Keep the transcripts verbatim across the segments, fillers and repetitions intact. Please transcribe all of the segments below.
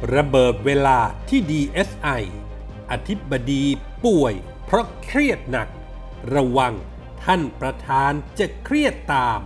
ระเบิดเวลาที่ ดี เอส ไอ อธิบดีป่วยเพราะเครียดหนักระวังท่านประธานจะเครียดตาม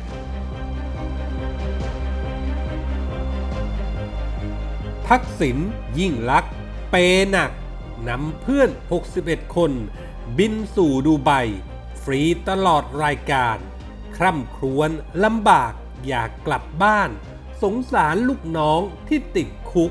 ทักษิณยิ่งลักษณ์เปหนักนำเพื่อนหกสิบเอ็ดคนบินสู่ดูไบฟรีตลอดรายการคร่ำครวญลำบากอยากกลับบ้านสงสารลูกน้องที่ติดคุก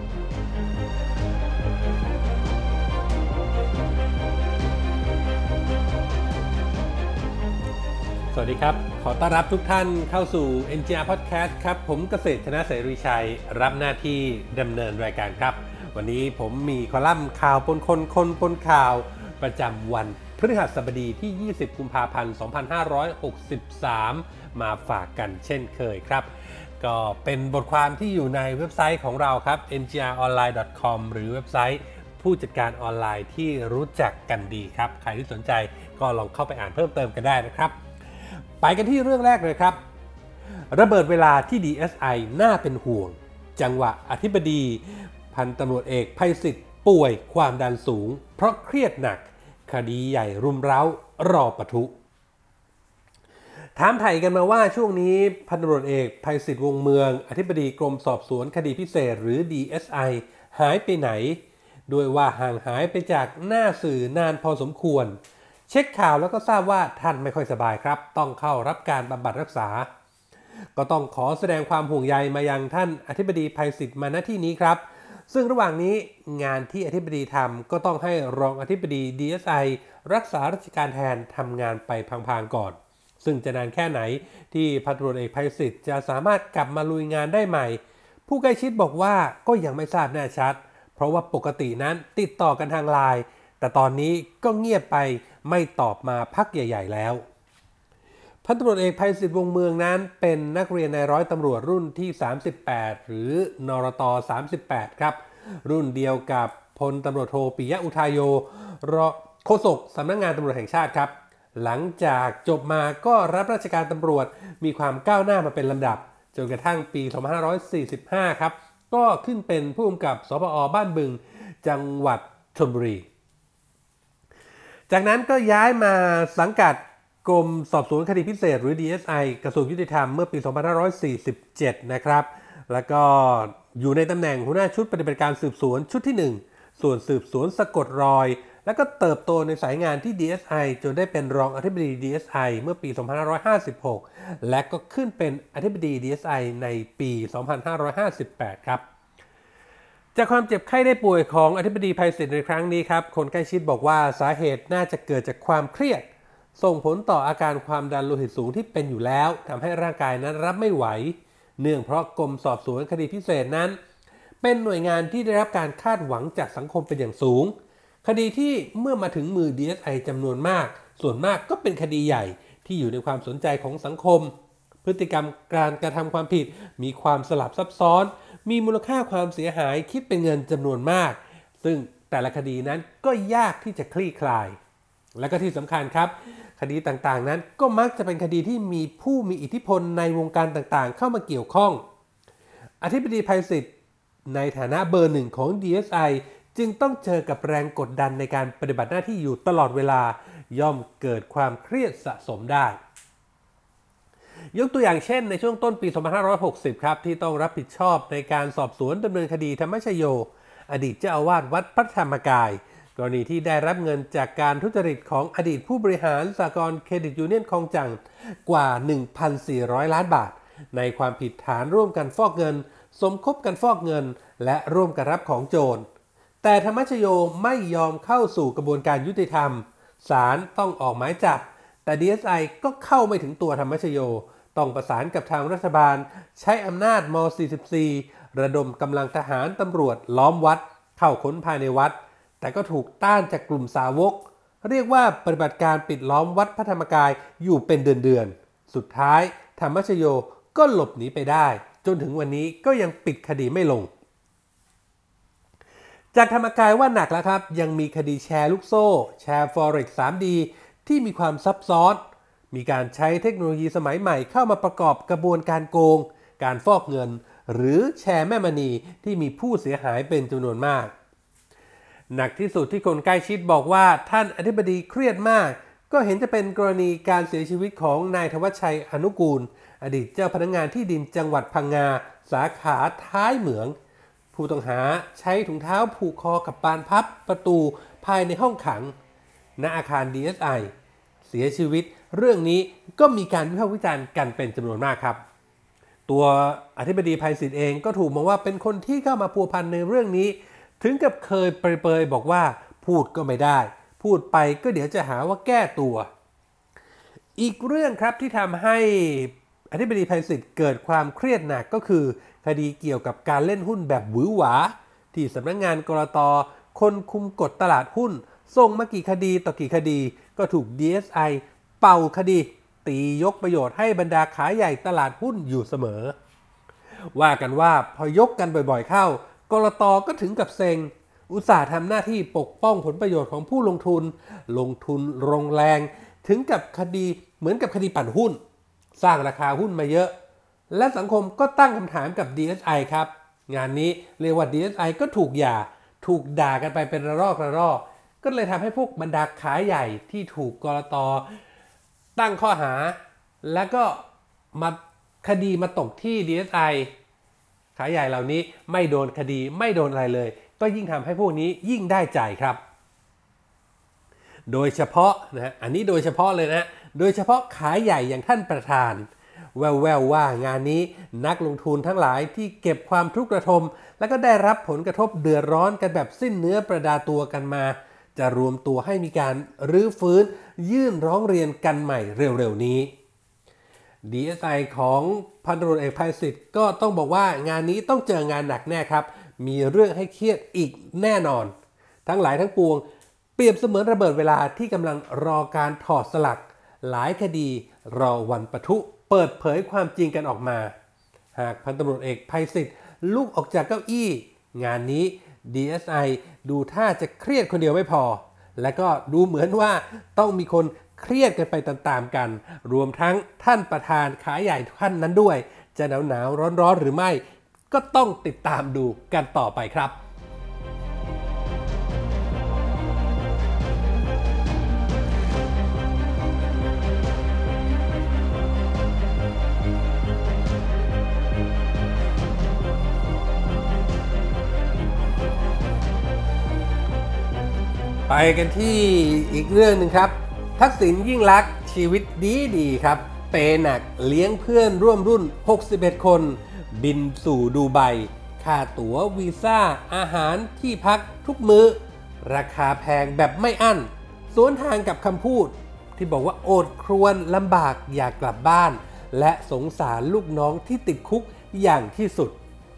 สวัสดีครับขอต้อนรับทุกท่านเข้าสู่ เอ็น จี อาร์ Podcast ครับผมเกษตร ชนะเสรีชัยรับหน้าที่ดำเนินรายการครับวันนี้ผมมีคอลัมน์ข่าวปนคนคนปนข่าวประจำวันพฤหัสบดีที่ยี่สิบกุมภาพันธ์สองพันห้าร้อยหกสิบสามมาฝากกันเช่นเคยครับก็เป็นบทความที่อยู่ในเว็บไซต์ของเราครับ เอ็น จี อาร์ ออนไลน์ ดอท คอม หรือเว็บไซต์ผู้จัดการออนไลน์ที่รู้จักกันดีครับใครที่สนใจก็ลองเข้าไปอ่านเพิ่มเติมกันได้นะครับไปกันที่เรื่องแรกเลยครับระเบิดเวลาที่ ดี เอส ไอ น่าเป็นห่วงจังหวะอธิบดีพันตำรวจเอกไพศิษฐ์ป่วยความดันสูงเพราะเครียดหนักคดีใหญ่รุมเร้ารอปะทุถามไถ่กันมาว่าช่วงนี้พันตำรวจเอกไพศิษฐ์วงศ์เมืองอธิบดีกรมสอบสวนคดีพิเศษหรือ ดี เอส ไอ หายไปไหนด้วยว่าห่างหายไปจากหน้าสื่อนานพอสมควรเช็คข่าวแล้วก็ทราบว่าท่านไม่ค่อยสบายครับต้องเข้ารับการบำบัดรักษาก็ต้องขอแสดงความห่วงใยมายังท่านอธิบดีไพศิษฐ์มาณที่นี้ครับซึ่งระหว่างนี้งานที่อธิบดีทำก็ต้องให้รองอธิบดี ดี เอส ไอ รักษาราชการแทนทำงานไปพลางๆก่อนซึ่งจะนานแค่ไหนที่พันตำรวจเอกไพศิษฐ์จะสามารถกลับมาลุยงานได้ใหม่ผู้ใกล้ชิดบอกว่าก็ยังไม่ทราบแน่ชัดเพราะว่าปกตินั้นติดต่อกันทางไลน์แต่ตอนนี้ก็เงียบไปไม่ตอบมาพักใหญ่ๆแล้วพันตำรวจเอกไพศิษฐ์วงศ์เมืองนั้นเป็นนักเรียนนายร้อยตำรวจรุ่นที่สามสิบแปดหรือนรตสามสิบแปดครับรุ่นเดียวกับพลตำรวจโทปิยะอุทายโยรองโฆษกสำนักงานตำรวจแห่งชาติครับหลังจากจบมาก็รับราชการตำรวจมีความก้าวหน้ามาเป็นลำดับจนกระทั่งปีสองพันห้าร้อยสี่สิบห้าครับก็ขึ้นเป็นผู้กำกับสปอ.บ้านบึงจังหวัดชลบุรีจากนั้นก็ย้ายมาสังกัดกรมสอบสวนคดีพิเศษหรือ ดี เอส ไอ กระทรวงยุติธรรมเมื่อปีสองพันห้าร้อยสี่สิบเจ็ดนะครับแล้วก็อยู่ในตำแหน่งหัวหน้าชุดปฏิบัติการสืบสวนชุดที่หนึ่งส่วนสืบสวนสะกดรอยแล้วก็เติบโตในสายงานที่ ดี เอส ไอ จนได้เป็นรองอธิบดี ดี เอส ไอ เมื่อปีสองพันห้าร้อยห้าสิบหกและก็ขึ้นเป็นอธิบดี ดี เอส ไอ ในปีสองพันห้าร้อยห้าสิบแปดครับจากความเจ็บไข้ได้ป่วยของอธิบดีไพศิษฐ์ในครั้งนี้ครับคนใกล้ชิดบอกว่าสาเหตุน่าจะเกิดจากความเครียดส่งผลต่ออาการความดันโลหิตสูงที่เป็นอยู่แล้วทำให้ร่างกายนั้นรับไม่ไหวเนื่องเพราะกรมสอบสวนคดีพิเศษนั้นเป็นหน่วยงานที่ได้รับการคาดหวังจากสังคมเป็นอย่างสูงคดีที่เมื่อมาถึงมือ ดี เอส ไอ จำนวนมากส่วนมากก็เป็นคดีใหญ่ที่อยู่ในความสนใจของสังคมพฤติกรรมการกระทำความผิดมีความสลับซับซ้อนมีมูลค่าความเสียหายคิดเป็นเงินจำนวนมากซึ่งแต่ละคดีนั้นก็ยากที่จะคลี่คลายและก็ที่สำคัญครับคดีต่างๆนั้นก็มักจะเป็นคดีที่มีผู้มีอิทธิพลในวงการต่างๆเข้ามาเกี่ยวข้องอธิบดีไพศิษฐ์ในฐานะเบอร์หนึ่งของ ดี เอส ไอ จึงต้องเจอกับแรงกดดันในการปฏิบัติหน้าที่อยู่ตลอดเวลาย่อมเกิดความเครียดสะสมได้ยกตัวอย่างเช่นในช่วงต้นปีสองพันห้าร้อยหกสิบครับที่ต้องรับผิดชอบในการสอบสวนดำเนินคดีธรรมชโยอดีตเจ้าอาวาสวัดพระธรรมกายกรณีที่ได้รับเงินจากการทุจริตของอดีตผู้บริหารสหกรณ์เครดิตยูเนี่ยนคลองจังกว่า หนึ่งพันสี่ร้อย ล้านบาทในความผิดฐานร่วมกันฟอกเงินสมคบกันฟอกเงินและร่วมกันรับของโจรแต่ธรรมชโยไม่ยอมเข้าสู่กระบวนการยุติธรรมศาลต้องออกหมายจับแต่ ดี เอส ไอ ก็เข้าไม่ถึงตัวธรรมชโยต้องประสานกับทางรัฐบาลใช้อำนาจม.สี่สิบสี่ระดมกำลังทหารตำรวจล้อมวัดเข้าค้นภายในวัดแต่ก็ถูกต้านจากกลุ่มสาวกเรียกว่าปฏิบัติการปิดล้อมวัดพระธรรมกายอยู่เป็นเดือนๆสุดท้ายธรรมชโยก็หลบหนีไปได้จนถึงวันนี้ก็ยังปิดคดีไม่ลงจากธรรมกายว่าหนักแล้วครับยังมีคดีแชร์ลูกโซ่แชร์ Forex ทรี ดี ที่มีความซับซ้อนมีการใช้เทคโนโลยีสมัยใหม่เข้ามาประกอบกระบวนการโกงการฟอกเงินหรือแชร์แม่มณีที่มีผู้เสียหายเป็นจำนวนมากหนักที่สุดที่คนใกล้ชิดบอกว่าท่านอธิบดีเครียดมากก็เห็นจะเป็นกรณีการเสียชีวิตของนายธวัชชัยอนุกูลอดีตเจ้าพนักงานที่ดินจังหวัดพังงาสาขาท้ายเหมืองผู้ต้องหาใช้ถุงเท้าผูกคอกับบานพับประตูภายในห้องขังณอาคาร ดี เอส ไอ เสียชีวิตเรื่องนี้ก็มีการวิพากษ์วิจารณ์กันเป็นจำนวนมากครับตัวอธิบดีไพศิษฐ์เองก็ถูกมองว่าเป็นคนที่เข้ามาพัวพันในเรื่องนี้ถึงกับเคยเปรยๆบอกว่าพูดก็ไม่ได้พูดไปก็เดี๋ยวจะหาว่าแก้ตัวอีกเรื่องครับที่ทำให้อธิบดีไพศิษฐ์เกิดความเครียดหนักก็คือคดีเกี่ยวกับการเล่นหุ้นแบบหวือหวาที่สำนักงานกลต.คนคุมกฎตลาดหุ้นส่งมากี่คดีต่อกี่คดีก็ถูก ดี เอส ไอ เป่าคดีตียกประโยชน์ให้บรรดาขายใหญ่ตลาดหุ้นอยู่เสมอว่ากันว่าพอยกกันบ่อยๆเข้ากลต.ก็ถึงกับเซ็งอุตส่าห์ทำหน้าที่ปกป้องผลประโยชน์ของผู้ลงทุนลงทุนลงแรงถึงกับคดีเหมือนกับคดีปั่นหุ้นสร้างราคาหุ้นมาเยอะและสังคมก็ตั้งคำถามกับ ดี เอส ไอ ครับงานนี้เรียกว่า ดี เอส ไอ ก็ถูกหย่าถูกด่ากันไปเป็นระลอกระลอกก็เลยทำให้พวกบรรดาขายใหญ่ที่ถูกกลต.ตั้งข้อหาแล้วก็มาคดีมาตกที่ ดี เอส ไอ ขายใหญ่เหล่านี้ไม่โดนคดีไม่โดนอะไรเลยก็ยิ่งทำให้พวกนี้ยิ่งได้ใจครับโดยเฉพาะนะอันนี้โดยเฉพาะเลยนะโดยเฉพาะขายใหญ่อย่างท่านประธานแววๆว่างานนี้นักลงทุนทั้งหลายที่เก็บความทุกข์ระทมแล้วก็ได้รับผลกระทบเดือดร้อนกันแบบสิ้นเนื้อประดาตัวกันมาจะรวมตัวให้มีการรื้อฟื้นยื่นร้องเรียนกันใหม่เร็วๆนี้ ดี เอส ไอ ของพันตำรวจเอกไพศิษฐ์ก็ต้องบอกว่างานนี้ต้องเจองานหนักแน่ครับมีเรื่องให้เครียดอีกแน่นอนทั้งหลายทั้งปวงเปรียบเสมือนระเบิดเวลาที่กำลังรอการถอดสลักหลายคดีรอวันปะทุเปิดเผยความจริงกันออกมาหากพันตำรวจเอกไพศิษฐ์ลุกออกจากเก้าอี้งานนี้ ดี เอส ไอ ดูท่าจะเครียดคนเดียวไม่พอและก็ดูเหมือนว่าต้องมีคนเครียดกันไปตามๆกันรวมทั้งท่านประธานขายใหญ่ท่านนั้นด้วยจะหนาวหนาวร้อนๆหรือไม่ก็ต้องติดตามดูกันต่อไปครับไปกันที่อีกเรื่องหนึ่งครับทักษิณยิ่งลักษณ์ชีวิตดีดีครับเปย์หนักเลี้ยงเพื่อนร่วมรุ่นหกสิบเอ็ดคนบินสู่ดูไบค่าตั๋ววีซ่าอาหารที่พักทุกมื้อราคาแพงแบบไม่อั้นสวนทางกับคำพูดที่บอกว่าโอดครวญลำบากอยากกลับบ้านและสงสารลูกน้องที่ติดคุกอย่างที่สุด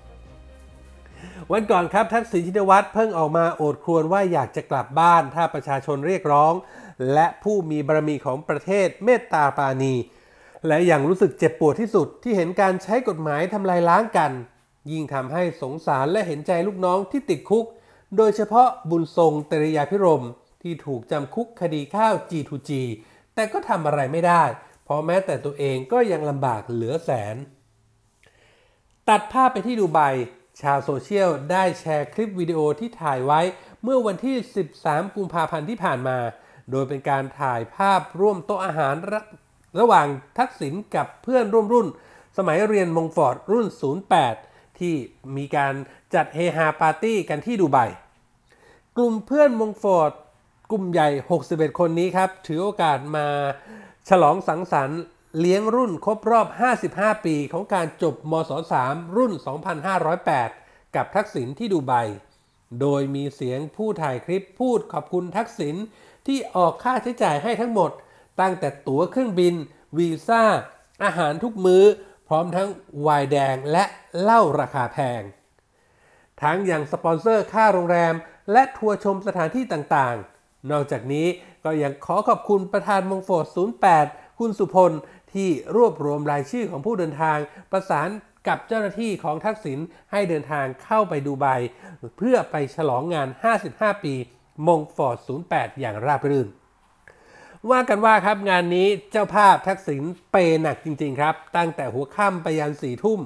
วันก่อนครับทักษิณชินวัตรเพิ่งออกมาโอดครวญว่าอยากจะกลับบ้านถ้าประชาชนเรียกร้องและผู้มีบารมีของประเทศเมตตาปราณีและยังรู้สึกเจ็บปวดที่สุดที่เห็นการใช้กฎหมายทำลายล้างกันยิ่งทำให้สงสารและเห็นใจลูกน้องที่ติดคุกโดยเฉพาะบุญทรงเตรยาภิรมย์ที่ถูกจำคุกคดีข้าว จี ทู จี แต่ก็ทำอะไรไม่ได้เพราะแม้แต่ตัวเองก็ยังลำบากเหลือแสนตัดภาพไปที่ดูไบชาวโซเชียลได้แชร์คลิปวิดีโอที่ถ่ายไว้เมื่อวันที่สิบสามกุมภาพันธ์ที่ผ่านมาโดยเป็นการถ่ายภาพร่วมโต๊ะอาหารระระหว่างทักษิณกับเพื่อนร่วมรุ่นสมัยเรียนมงฟอร์ดรุ่นศูนย์แปดที่มีการจัดเฮฮาปาร์ตี้กันที่ดูไบกลุ่มเพื่อนมงฟอร์ดกลุ่มใหญ่หกสิบเอ็ดคนนี้ครับถือโอกาสมาฉลองสังสรรค์เลี้ยงรุ่นครบรอบห้าสิบห้าปีของการจบมศสามรุ่นสองพันห้าร้อยแปดกับทักษิณที่ดูไบโดยมีเสียงผู้ถ่ายคลิปพูดขอบคุณทักษิณที่ออกค่าใช้จ่ายให้ทั้งหมดตั้งแต่ตั๋วเครื่องบินวีซ่าอาหารทุกมื้อพร้อมทั้งไวน์แดงและเหล้าราคาแพงทั้งยังสปอนเซอร์ค่าโรงแรมและทัวร์ชมสถานที่ต่างๆนอกจากนี้ก็ยังขอขอบคุณประธานมงฟอร์ดศูนย์แปดคุณสุพลที่รวบรวมรายชื่อของผู้เดินทางประสานกับเจ้าหน้าที่ของทักษิณให้เดินทางเข้าไปดูไบเพื่อไปฉลองงานห้าสิบห้าปีมงฟอร์ดศูนย์แปดอย่างราบรื่นว่ากันว่าครับงานนี้เจ้าภาพทักษิณเปย์หนักจริงๆครับตั้งแต่หัวค่ำไปยันสี่ทุ่ม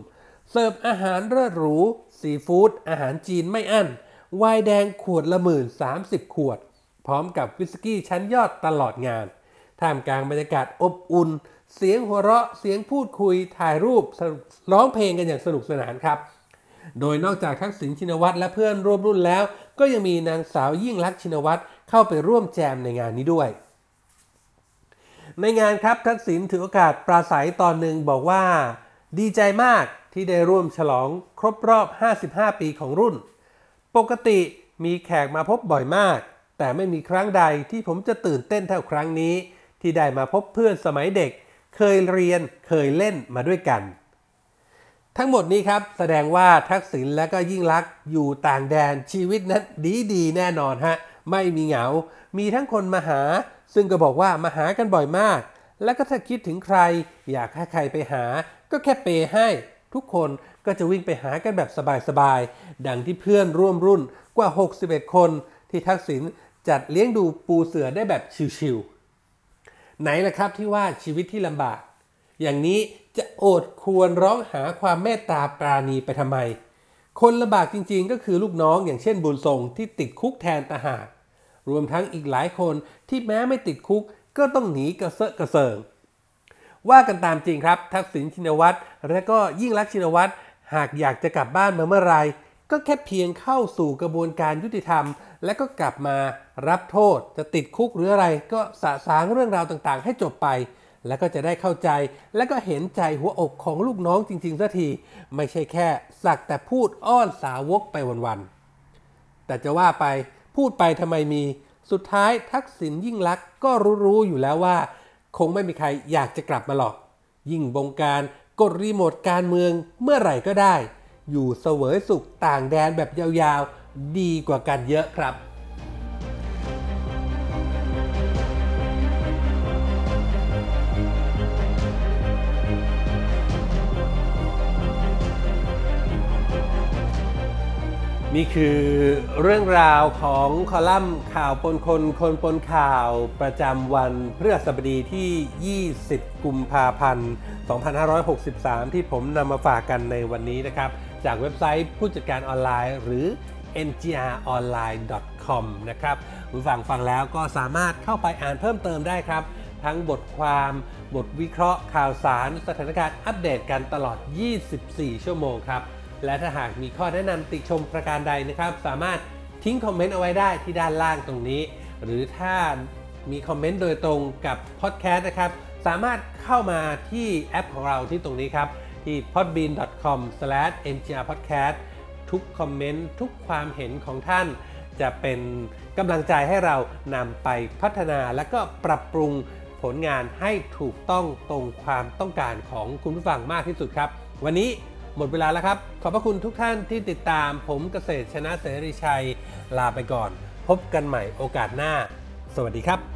เสิร์ฟอาหารเลิศหรูซีฟู้ดอาหารจีนไม่อั้นไวน์แดงขวดละหมื่นสามสิบขวดพร้อมกับวิสกี้ชั้นยอดตลอดงานท่ามกลางบรรยากาศอบอุ่นเสียงหัวเราะเสียงพูดคุยถ่ายรูปร้องเพลงกันอย่างสนุกสนานครับโดยนอกจากทักษิณชินวัตรและเพื่อนร่วมรุ่นแล้วก็ยังมีนางสาวยิ่งลักษณ์ชินวัตรเข้าไปร่วมแจมในงานนี้ด้วยในงานครับทักษิณถือโอกาสปราศัยตอนหนึ่งบอกว่าดีใจมากที่ได้ร่วมฉลองครบรอบห้าสิบห้าปีของรุ่นปกติมีแขกมาพบบ่อยมากแต่ไม่มีครั้งใดที่ผมจะตื่นเต้นเท่าครั้งนี้ที่ได้มาพบเพื่อนสมัยเด็กเคยเรียนเคยเล่นมาด้วยกันทั้งหมดนี้ครับแสดงว่าทักษิณและก็ยิ่งลักษณ์อยู่ต่างแดนชีวิตนั้นดีดีแน่นอนฮะไม่มีเหงามีทั้งคนมาหาซึ่งก็บอกว่ามาหากันบ่อยมากแล้วก็ถ้าคิดถึงใครอยากให้ใครไปหาก็แค่เปย์ให้ทุกคนก็จะวิ่งไปหากันแบบสบายๆดังที่เพื่อนร่วมรุ่นกว่าหกสิบเอ็ดคนที่ทักษิณจัดเลี้ยงดูปูเสือได้แบบชิวๆไหนล่ะครับที่ว่าชีวิตที่ลำบากอย่างนี้จะโอดควรร้องหาความเมตตาปราณีไปทำไมคนลำบากจริงๆก็คือลูกน้องอย่างเช่นบุญทรงที่ติดคุกแทนตาหากรวมทั้งอีกหลายคนที่แม้ไม่ติดคุกก็ต้องหนีกระเซาะกระเซิงว่ากันตามจริงครับทักษิณชินวัตรและก็ยิ่งลักษณ์ชินวัตรหากอยากจะกลับบ้านมาเมื่อไรก็แค่เพียงเข้าสู่กระบวนการยุติธรรมและก็กลับมารับโทษจะติดคุกหรืออะไรก็สะสางเรื่องราวต่างๆให้จบไปแล้วก็จะได้เข้าใจและก็เห็นใจหัวอกของลูกน้องจริงๆสักทีไม่ใช่แค่สักแต่พูดอ้อนสาวกไปวันๆแต่จะว่าไปพูดไปทำไมมีสุดท้ายทักษิณยิ่งลักษณ์ก็รู้ๆอยู่แล้วว่าคงไม่มีใครอยากจะกลับมาหรอกยิ่งบงการกดรีโมทการเมืองเมื่อไหร่ก็ได้อยู่เสวยสุขต่างแดนแบบยาวๆดีกว่ากันเยอะครับนี่คือเรื่องราวของคอลัมน์ข่าวปนคนคนปนข่าวประจำวันพฤหัสบดีที่ยี่สิบกุมภาพันธ์สองพันห้าร้อยหกสิบสามที่ผมนำมาฝากกันในวันนี้นะครับจากเว็บไซต์ผู้จัดการออนไลน์หรือ เอ็น จี อาร์ ออนไลน์ ดอท คอม นะครับผู้ฟังฟังแล้วก็สามารถเข้าไปอ่านเพิ่มเติมได้ครับทั้งบทความบทวิเคราะห์ข่าวสารสถานการณ์อัปเดตกันตลอดยี่สิบสี่ชั่วโมงครับและถ้าหากมีข้อแนะนำติชมประการใดนะครับสามารถทิ้งคอมเมนต์เอาไว้ได้ที่ด้านล่างตรงนี้หรือถ้ามีคอมเมนต์โดยตรงกับพอดแคสต์นะครับสามารถเข้ามาที่แอปของเราที่ตรงนี้ครับที่ พอดบีน ดอท คอม สแลช เอ็น จี อาร์ พอดแคสต์ ทุกคอมเมนต์ทุกความเห็นของท่านจะเป็นกำลังใจให้เรานำไปพัฒนาและก็ปรับปรุงผลงานให้ถูกต้องตรงความต้องการของคุณผู้ฟังมากที่สุดครับวันนี้หมดเวลาแล้วครับขอบพระคุณทุกท่านที่ติดตามผมเกษตรชนะเสรีชัยลาไปก่อนพบกันใหม่โอกาสหน้าสวัสดีครับ